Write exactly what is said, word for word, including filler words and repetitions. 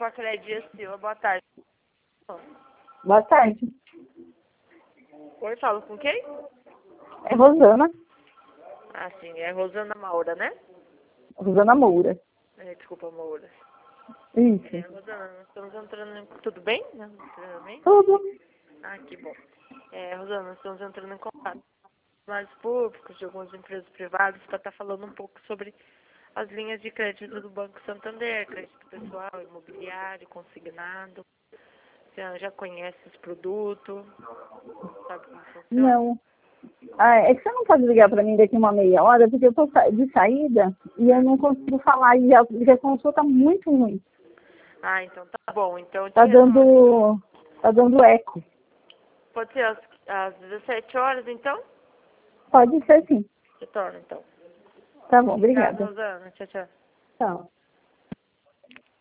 Facred Silva, boa tarde. Boa tarde. Oi, falo com quem? É Rosana. Ah, sim, é Rosana Maura, né? Rosana Moura. É, desculpa, Moura. Isso. É, Rosana, nós estamos entrando em... Tudo bem? Né? Tudo bem? Tudo. Ah, que bom. É, Rosana, nós estamos entrando em contato com os públicos de algumas empresas privadas para estar falando um pouco sobre as linhas de crédito do Banco Santander, crédito pessoal, imobiliário, consignado. Você já conhece esse produto? Sabe como funciona? Não. Ah, é que você não pode ligar para mim daqui uma meia hora, porque eu estou de saída e eu não consigo falar e a ligação sua está muito ruim. Ah, então tá bom. Então eu te Tá retorno. dando, tá dando eco. Pode ser às, às dezessete horas, então? Pode ser sim. Retorno, então. Tá bom, Obrigada, obrigada. Rosana. Tchau, tchau. Tchau.